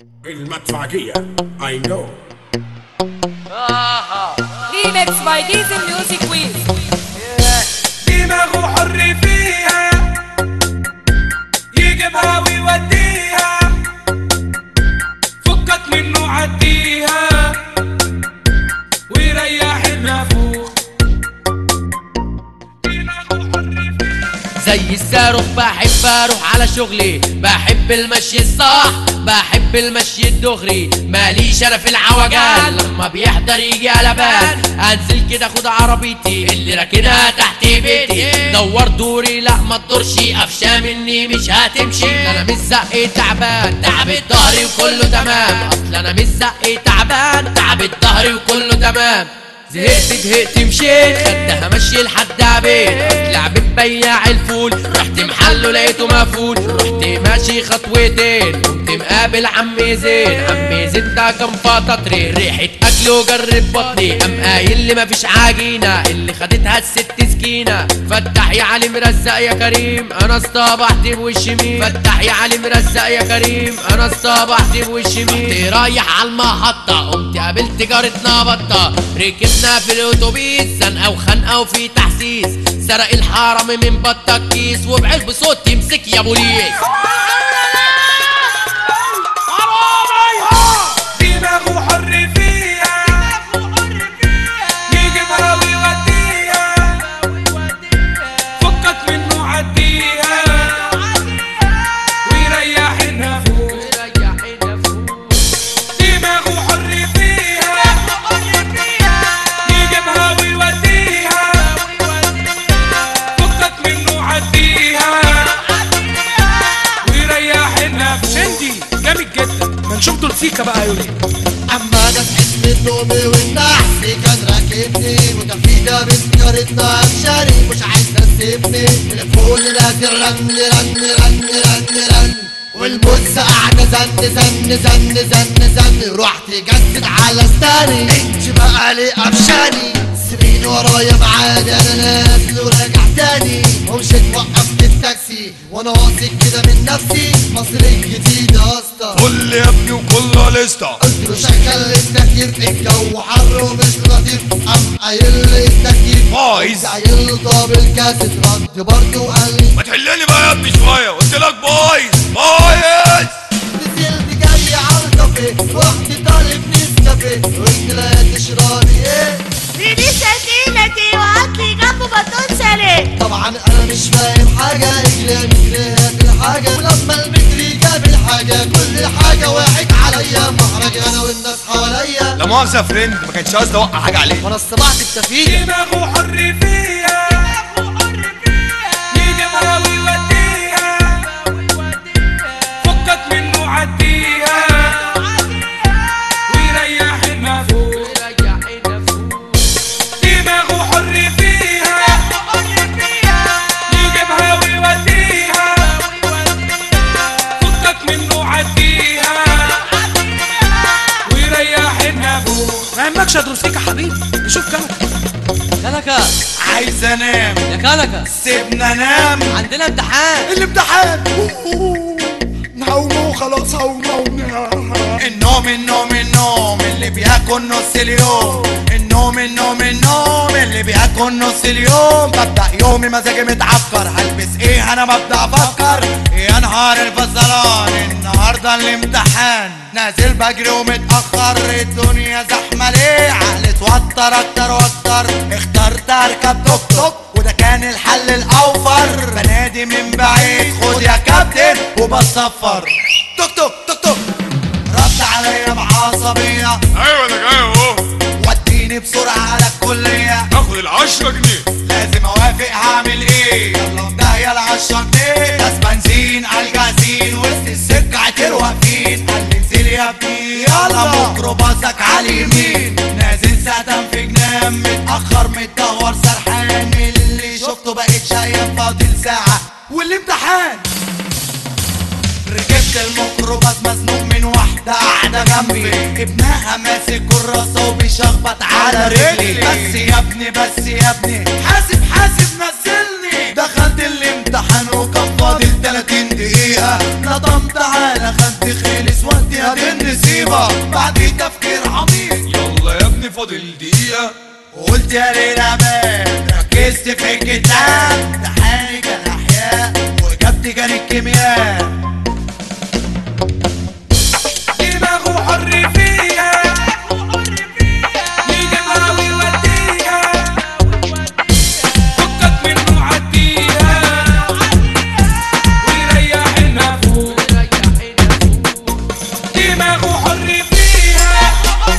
المدفعية I know. Remix by Diesel Music Week. دماغه حر فيها يجيبها ويوديها، فكك منه عديها ويريح النافوخ. زي الصاروخ بحب اروح على شغلي، بحب المشي الصح، بحب المشي الدغري، ماليش انا في العوجان. لما بيحضر يجي على بال انزل كده اخد عربيتي اللي راكنها تحت بيتي، دور دوري لا ما تدورش، قفشه مني مش هتمشي. انا مش زقي تعبان، تعبت ظهري وكله تمام، اصل انا مش زقي تعبان، تعبت ظهري وكله تمام. زهقت مشيت خدتها مشي لحد عبيد، اطلع بياع الفول رحت محله لقيته مقفول، رحت ماشي خطوتين قمت مقابل عمي زين. عمي زين ده كان فطاطري ريحة اكله جرب بطني، قام قايل لي مفيش عجينة اللي خدتها الست سكينة. فتح يا علي مرزق يا كريم انا اصطبحت بوش مين، فتح يا علي مرزق يا كريم انا اصطبحت بوش مين. كنت رايح على المحطة قمت قابلت جارتنا بطة، ركبنا في الاتوبيس زنقه وخنقه وفي تحسيس، سرق الحرم من بطة الكيس وبعلب صوت يمسك يا بوليس. دماغه حر فيها يجيبها ويوديها، فكك منه عديها ويريح النافوخ. دماغه حر فيها يجيبها ويوديها، فكك منه عديها ويريح النافوخ. شندي جامد جدا، ما نشوف دول سيكا بقى يقول ايه. اما انا صحيت من نومي والنحس كان راكبني، وتفيدة بنت جارتنا قفشاني مش عايز تسيبني، تليفوني نازل رن رن رن رن رن، والموز قاعدة زن رحت جسد على ستاني، انت بقى ليه قفشاني سيبيني ورايا معادي انا نازل وراجع تاني. ومشيت وقفت التاكسي وانا واثق كده من نفسي، مصر الجديدة يا اسطى قول يا ابني وكلها لسته. قلت له شغل التكييف الجو حر ومش لطيف، قام قايل لي التكييف بايظ، قايل له طب الكاسيت رد برضه وقال لي ما تحلني بقى يا ابني شويه، قلت لك بايظ. نزلت جاي على الكافيه رحت طالب نسكافيه، قلت لها تشربي ايه؟ دي سكينتي وهاتلي جنبه بطون سليم. طبعا انا مش فاهم حاجه، رجلي هات الحاجه، ولما المتري جاب الحاجه كل حاجه وقعت عليا، محرج انا والناس حواليا. لا مؤاخذه يا فريند، ما كانش قصدي اوقع حاجه عليك، وانا استمعت التفيده. دماغه حر فيها يجيبها ويوديها، فكك منه عديها ويريح النافوخ. دماغه حر فيها يجيبها ويوديها، فكك منه عديها ويريح النافوخ. ما يهمكش يا دروسيك يا حبيبي، نشوف كنكة عايز انام يا كنكة سيبنا نام، عندنا امتحان. الامتحان نقوم خلاص هقوم. النوم اللي بياكل نص اليوم، النوم اللي بياكل نص اليوم. ببدأ يومي مزاجي متعكر، هلبس ايه انا ببدأ افكر، يا نهار الفصلان النهارده الامتحان، نازل بجري ومتأخر، الدنيا زحمة ليه عقلي اتوتر اكتر واكتر، اخترت اركب توك توك وده كان الحل الاوفر، بنادي من بعيد خد يا كابتن وبصفر، توك توك توك توك رد عليا بعصبية، ايوه انا جاي اهو، وديني بسرعة على الكلية، اخد ال10 جنيه. لازم اوافق هعمل ايه، يلا بداية ال10 جنيه، ناس بنزين عالجازين وسط السكة عتر واقفين، قال لي انزل يا ابني يلا ميكروباصك على اليمين، نازل سقدم في جنان متأخر متدور سرحان، اللي شفته بقيت شايف فاضل ساعة والامتحان. ركبت الميكروباص مزنوق من واحدة قاعدة جنبي، ابنها ماسك كراسة وبيشخبط على رجلي، بس يا ابني حاسب نزلني. دخلت الامتحان وكان فاضل 30 دقيقة، نطمت على خدي خلص وقتي يا دي النسيبة بعد تفكير عميق. يلا يا ابني فاضل دقيقة. قلت يا ليل امان ركزت في الكتاب، امتحاني كان احياء واجابتي كانت كيمياء. دماغه حر فيها يجيبها ويوديها، فكك منه عديها ويريح النفوس. دماغه حر فيها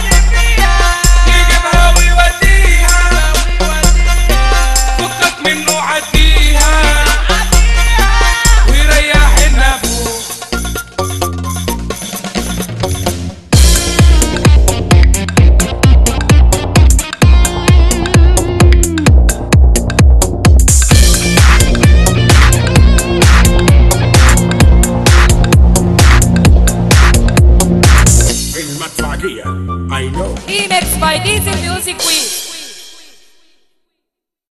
يجيبها ويوديها، فكك منه عديها ويريح النفوس. المدفعجية I know. Remix by Diesel Music Week.